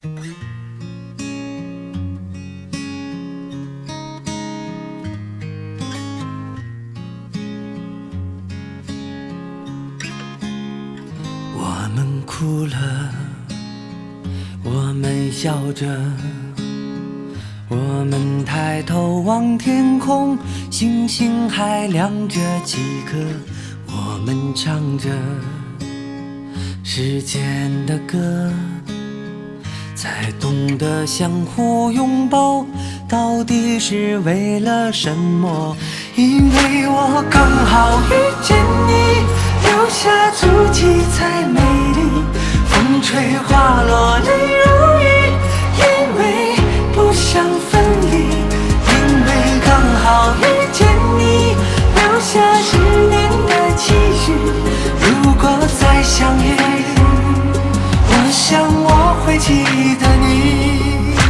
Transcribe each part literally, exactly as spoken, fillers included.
我们哭了，我们笑着，我们抬头望天空，星星还亮着几颗，我们唱着时间的歌，才懂得相互拥抱到底是为了什么。因为我刚好遇见你，留下足迹才美丽，风吹花落泪如雨，因为不想分离，因为刚好遇见你，留下十年的期许，如果再相遇，我想我会记得你。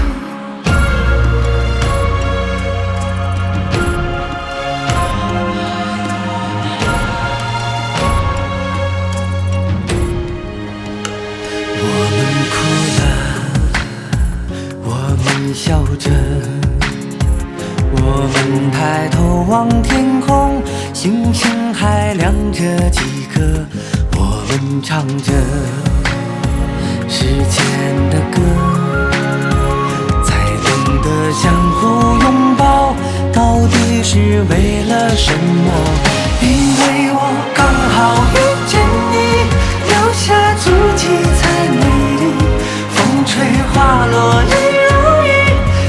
笑着，我们抬头望天空，星星还亮着几颗，我们唱着时间的歌，才懂得相互拥抱到底是为了什么。因为我刚好遇见你，留下足迹才美丽，风吹花落泪如雨，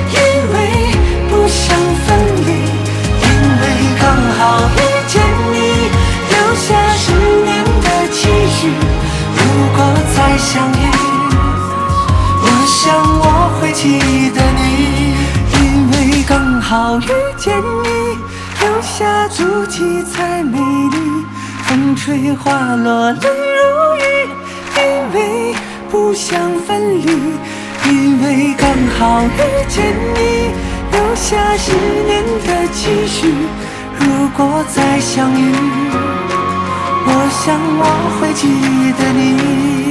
好遇见你，留下十年的期许，如果再相遇，我想我会记得你。因为刚好遇见你，留下足迹才美丽，风吹花落泪如雨，因为不想分离，因为刚好遇见你，留下十年的期许，如果再相遇，我想我会记得你。